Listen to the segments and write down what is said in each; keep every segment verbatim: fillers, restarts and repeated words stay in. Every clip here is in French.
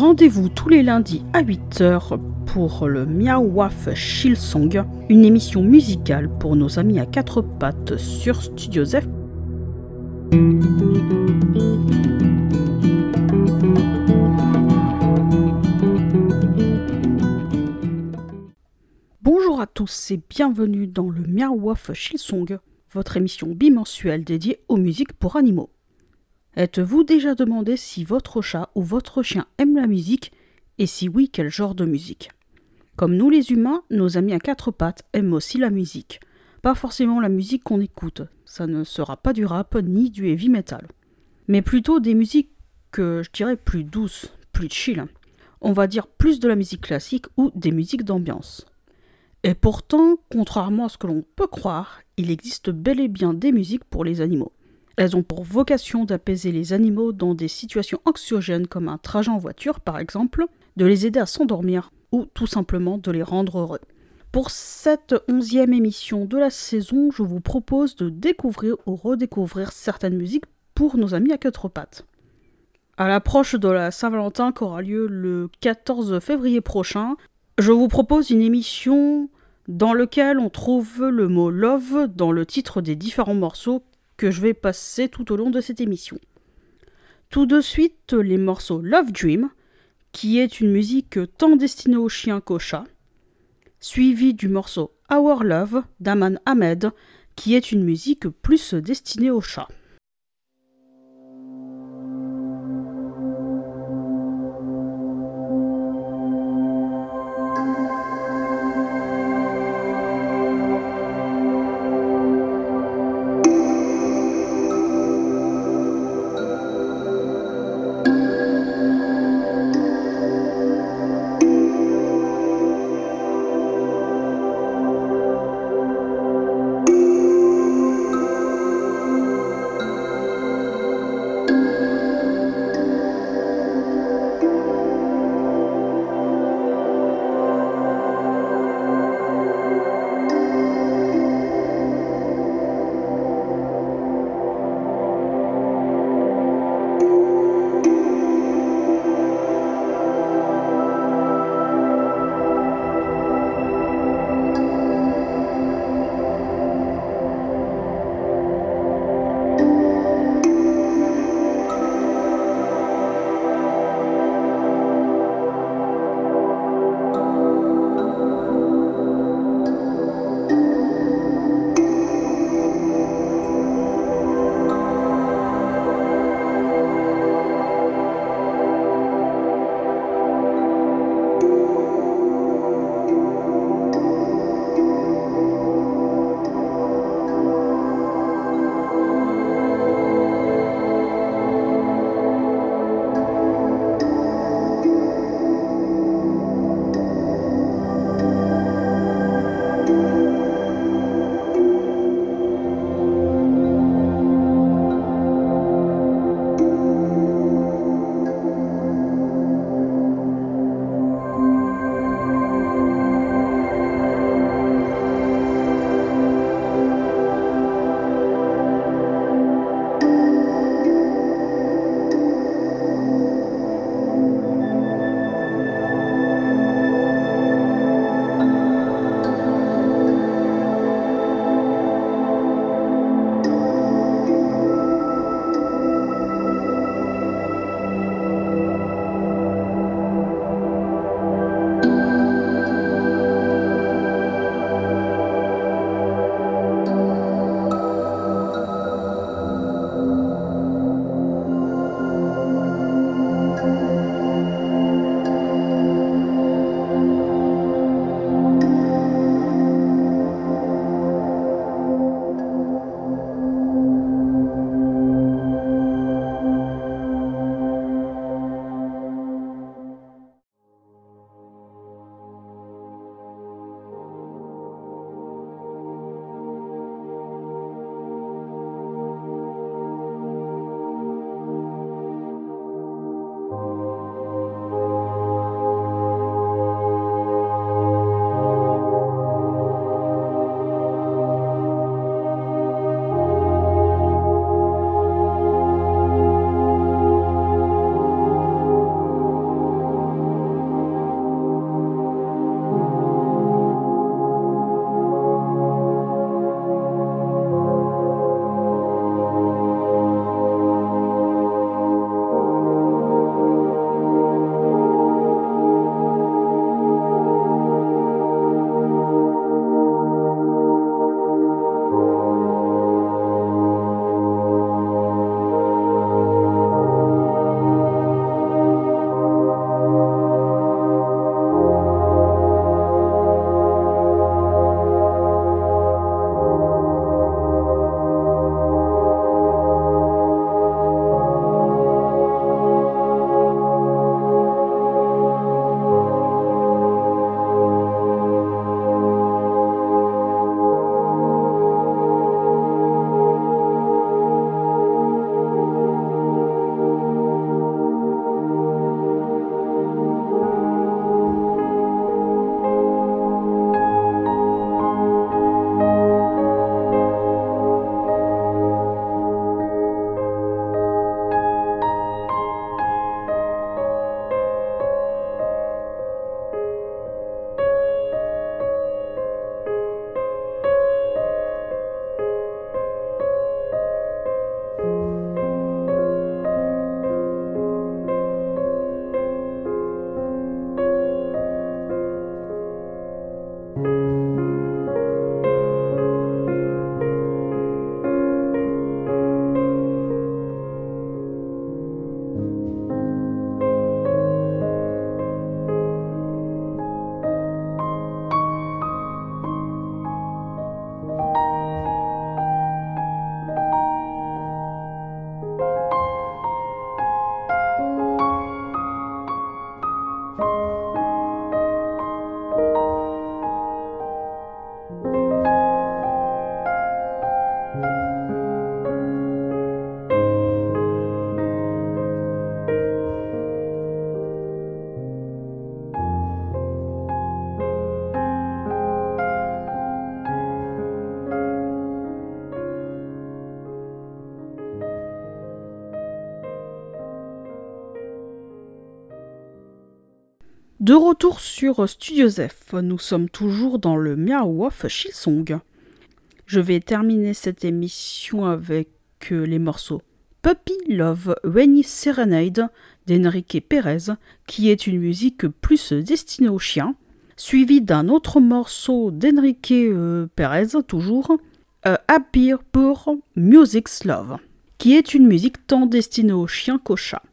Rendez-vous tous les lundis à huit heures pour le Miao Waf Shilsong, une émission musicale pour nos amis à quatre pattes sur Studio Zef. Bonjour à tous et bienvenue dans le Miao Waf Shilsong, votre émission bimensuelle dédiée aux musiques pour animaux. Êtes-vous déjà demandé si votre chat ou votre chien aime la musique et si oui, quel genre de musique? Comme nous les humains, nos amis à quatre pattes aiment aussi la musique. Pas forcément la musique qu'on écoute, ça ne sera pas du rap ni du heavy metal. Mais plutôt des musiques que je dirais plus douces, plus chill. On va dire plus de la musique classique ou des musiques d'ambiance. Et pourtant, contrairement à ce que l'on peut croire, il existe bel et bien des musiques pour les animaux. Elles ont pour vocation d'apaiser les animaux dans des situations anxiogènes comme un trajet en voiture par exemple, de les aider à s'endormir ou tout simplement de les rendre heureux. Pour cette onzième émission de la saison, je vous propose de découvrir ou redécouvrir certaines musiques pour nos amis à quatre pattes. À l'approche de la Saint-Valentin qui aura lieu le quatorze février prochain, je vous propose une émission dans laquelle on trouve le mot « love » dans le titre des différents morceaux que je vais passer tout au long de cette émission. Tout de suite, les morceaux Love Dream, qui est une musique tant destinée aux chiens qu'aux chats, suivi du morceau Our Love d'Aman Ahmed, qui est une musique plus destinée aux chats. De retour sur Studio F, nous sommes toujours dans le Miao of Shilsong. Je vais terminer cette émission avec euh, les morceaux Puppy Love Rainy Serenade d'Enrique Pérez, qui est une musique plus destinée aux chiens, suivi d'un autre morceau d'Enrique euh, Pérez, toujours, euh, Happy pour Music's Love, qui est une musique tant destinée aux chiens qu'aux chats.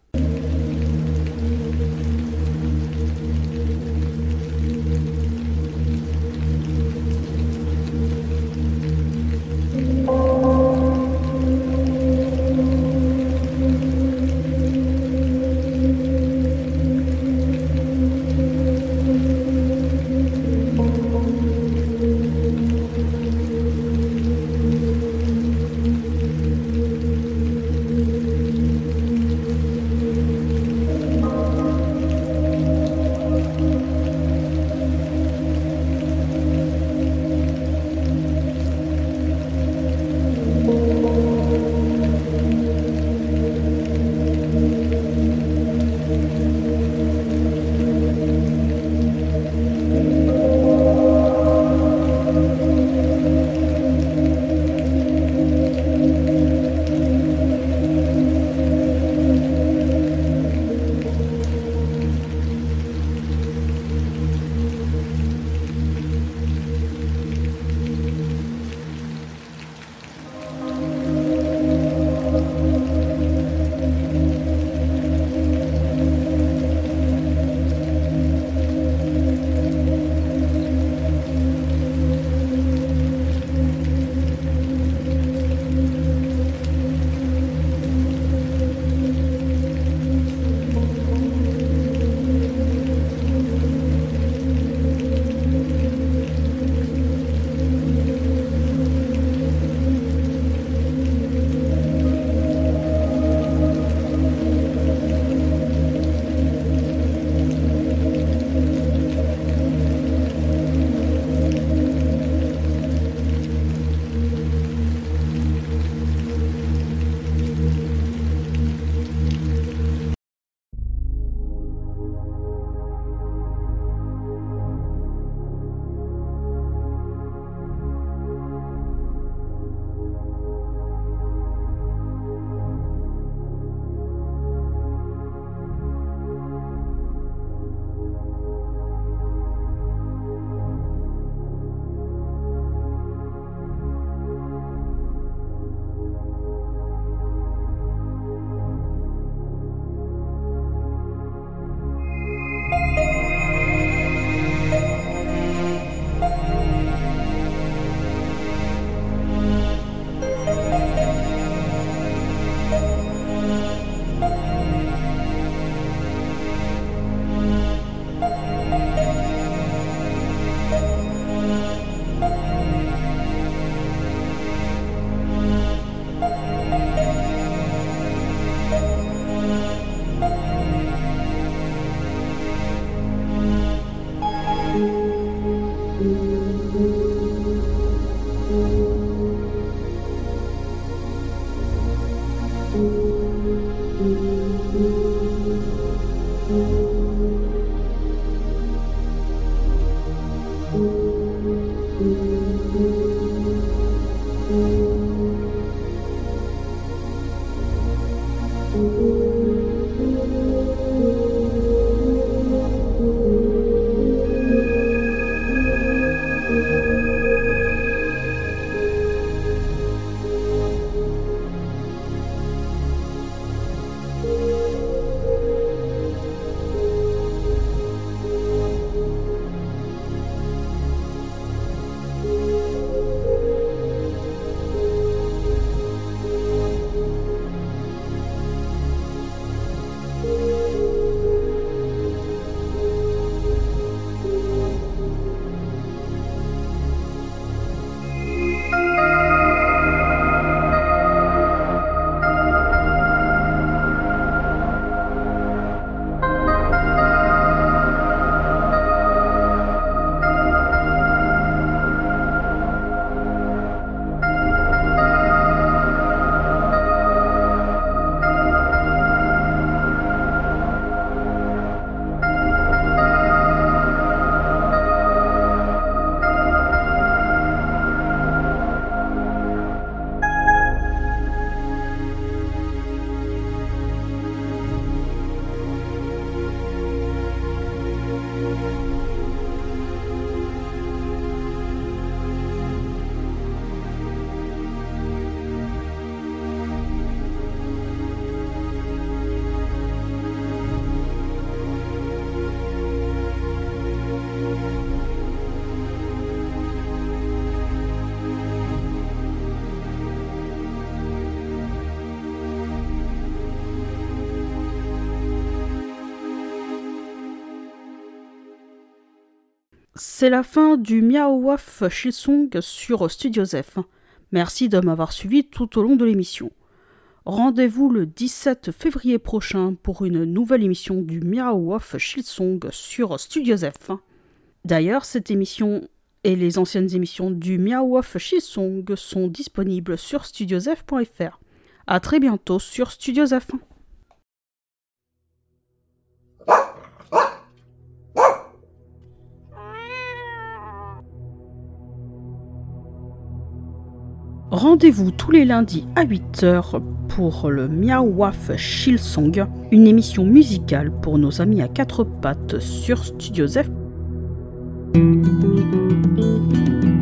C'est la fin du Miao Waf Shilsong sur Studio Zef. Merci de m'avoir suivi tout au long de l'émission. Rendez-vous le dix-sept février prochain pour une nouvelle émission du Miao Waf Shilsong sur Studio Zef. D'ailleurs, cette émission et les anciennes émissions du Miao Waf Shilsong sont disponibles sur studiozef point f r. A très bientôt sur Studio Zef. Rendez-vous tous les lundis à huit heures pour le Miao Waf Shilsong, une émission musicale pour nos amis à quatre pattes sur Studio Zef. Thank you.